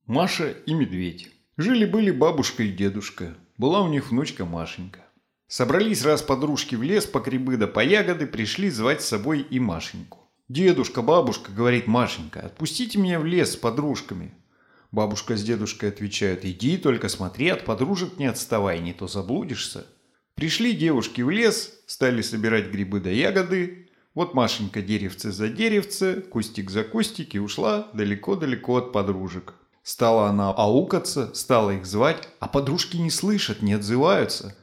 Маша и медведь. Жили-были бабушка и дедушка. Была у них внучка Машенька. Собрались раз подружки в лес по грибы да по ягоды, пришли звать с собой и Машеньку. «Дедушка, бабушка, — говорит Машенька, — отпустите меня в лес с подружками». Бабушка с дедушкой отвечают: «Иди, только смотри, от подружек не отставай, не то заблудишься». Пришли девушки в лес, стали собирать грибы да ягоды. Вот Машенька деревце за деревце, кустик за кустик и ушла далеко-далеко от подружек. Стала она аукаться, стала их звать, а подружки не слышат, не отзываются.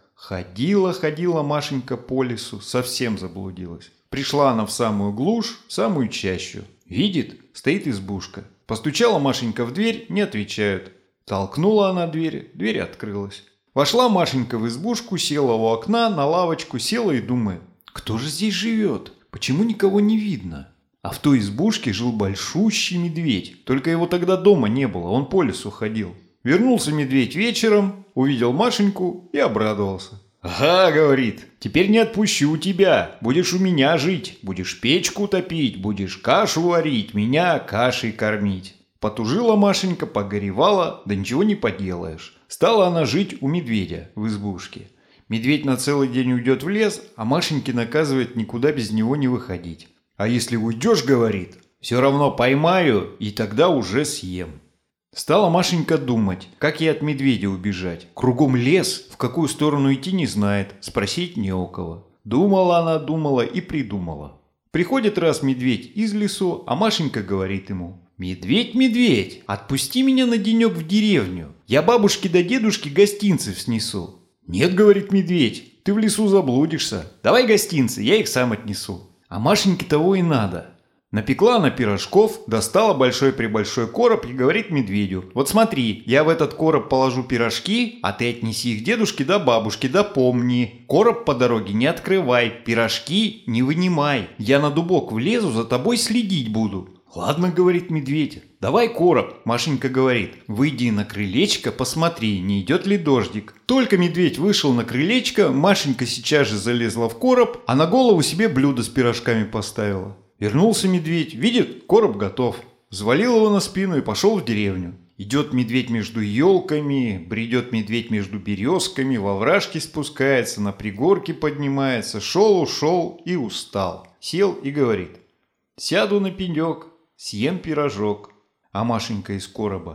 Ходила Машенька по лесу, совсем заблудилась. Пришла она в самую глушь, в самую чащу. Видит, стоит избушка. Постучала Машенька в дверь, не отвечают. Толкнула она дверь, дверь открылась. Вошла Машенька в избушку, села у окна, на лавочку села и думает: кто же здесь живет? Почему никого не видно? А в той избушке жил большущий медведь. Только его тогда дома не было, он по лесу ходил. Вернулся медведь вечером, увидел Машеньку и обрадовался. «Ага, — говорит, — теперь не отпущу тебя. Будешь у меня жить, будешь печку топить, будешь кашу варить, меня кашей кормить». Потужила Машенька, погоревала, да ничего не поделаешь. Стала она жить у медведя в избушке. Медведь на целый день уйдет в лес, а Машеньке наказывает никуда без него не выходить. «А если уйдешь, — говорит, — все равно поймаю, и тогда уже съем». Стала Машенька думать, как ей от медведя убежать. Кругом лес, в какую сторону идти не знает, спросить не у кого. Думала она, думала и придумала. Приходит раз медведь из лесу, а Машенька говорит ему: «Медведь, медведь, отпусти меня на денек в деревню, я бабушке да дедушке гостинцев снесу». «Нет, — говорит медведь, — ты в лесу заблудишься, давай гостинцы, я их сам отнесу». А Машеньке того и надо. Напекла она пирожков, достала большой-пребольшой короб и говорит медведю: «Вот смотри, я в этот короб положу пирожки, а ты отнеси их дедушке да бабушке, да помни, короб по дороге не открывай, пирожки не вынимай, я на дубок влезу, за тобой следить буду». «Ладно, — говорит медведь, — давай короб». Машенька говорит: «Выйди на крылечко, посмотри, не идет ли дождик». Только медведь вышел на крылечко, Машенька сейчас же залезла в короб, а на голову себе блюдо с пирожками поставила. Вернулся медведь, видит, короб готов. Взвалил его на спину и пошел в деревню. Идет медведь между елками, бредет медведь между березками, во вражки спускается, на пригорки поднимается. Шел и устал. Сел и говорит: «Сяду на пенек, съем пирожок». А Машенька из короба: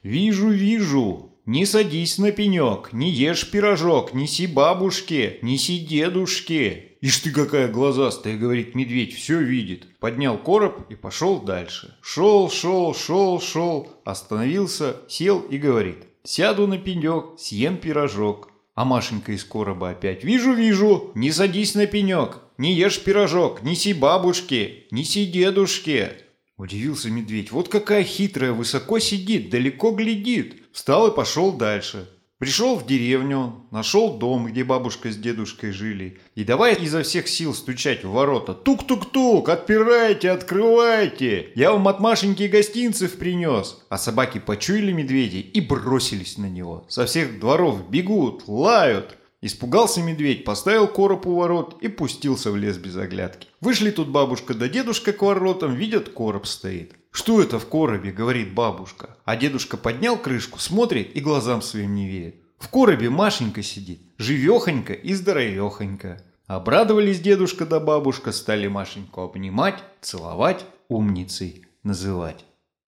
«Вижу, не садись на пенек, не ешь пирожок, неси бабушке, неси дедушке». «Ишь ты, какая глазастая, — говорит медведь, — все видит». Поднял короб и пошел дальше. Шел, остановился, сел и говорит: «Сяду на пенек, съем пирожок». А Машенька из короба опять: «Вижу, не садись на пенек, не ешь пирожок, неси бабушке, неси дедушке». Удивился медведь: вот какая хитрая, высоко сидит, далеко глядит. Встал и пошел дальше. Пришел в деревню, нашел дом, где бабушка с дедушкой жили, и давай изо всех сил стучать в ворота: «Тук-тук-тук, отпирайте, открывайте, я вам от Машеньки гостинцев принес». А собаки почуяли медведя и бросились на него. Со всех дворов бегут, лают. Испугался медведь, поставил короб у ворот и пустился в лес без оглядки. Вышли тут бабушка да дедушка к воротам, видят, короб стоит. «Что это в коробе? — говорит бабушка». А дедушка поднял крышку, смотрит и глазам своим не верит. В коробе Машенька сидит, живехонька и здоровехонька. Обрадовались дедушка да бабушка, стали Машеньку обнимать, целовать, умницей называть.